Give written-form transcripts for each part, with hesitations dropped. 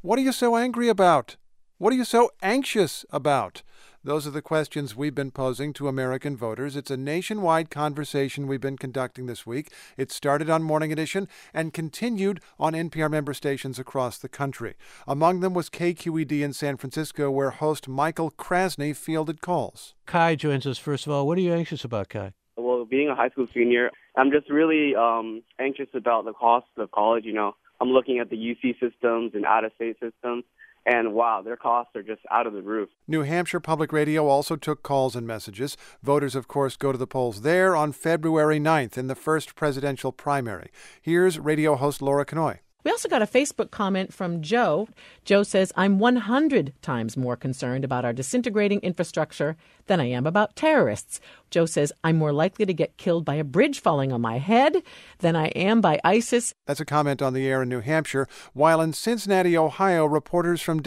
What are you so angry about? What are you so anxious about? Those are the questions we've been posing to American voters. It's a nationwide conversation we've been conducting this week. It started on Morning Edition and continued on NPR member stations across the country. Among them was KQED in San Francisco, where host Michael Krasny fielded calls. Kai joins us. First of all, what are you anxious about, Kai? Well, being a high school senior, I'm just really anxious about the cost of college. I'm looking at the UC systems and out-of-state systems. And wow, their costs are just out of the roof. New Hampshire Public Radio also took calls and messages. Voters, of course, go to the polls there on February 9th in the first presidential primary. Here's radio host Laura Kanoy. We also got a Facebook comment from Joe. Joe says, I'm 100 times more concerned about our disintegrating infrastructure than I am about terrorists. Joe says, I'm more likely to get killed by a bridge falling on my head than I am by ISIS. That's a comment on the air in New Hampshire, while in Cincinnati, Ohio, reporters from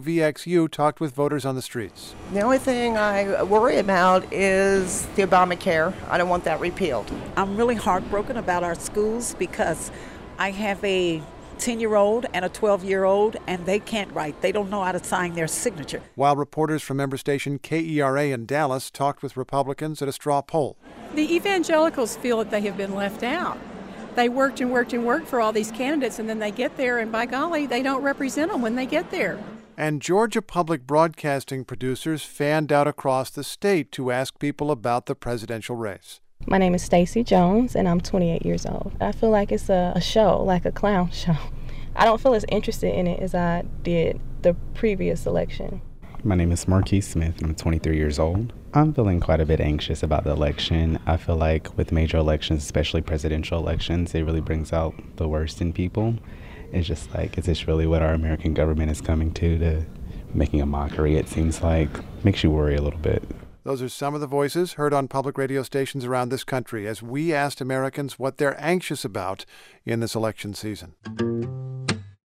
WVXU talked with voters on the streets. The only thing I worry about is the Obamacare. I don't want that repealed. I'm really heartbroken about our schools because I have a 10-year-old and a 12-year-old, and they can't write. They don't know how to sign their signature. While reporters from member station KERA in Dallas talked with Republicans at a straw poll. The evangelicals feel that they have been left out. They worked and worked and worked for all these candidates, and then they get there, and by golly, they don't represent them when they get there. And Georgia Public Broadcasting producers fanned out across the state to ask people about the presidential race. My name is Stacey Jones, and I'm 28 years old. I feel like it's a show, like a clown show. I don't feel as interested in it as I did the previous election. My name is Marquise Smith, and I'm 23 years old. I'm feeling quite a bit anxious about the election. I feel like with major elections, especially presidential elections, it really brings out the worst in people. It's just like, is this really what our American government is coming to making a mockery, it seems like? Makes you worry a little bit. Those are some of the voices heard on public radio stations around this country as we asked Americans what they're anxious about in this election season.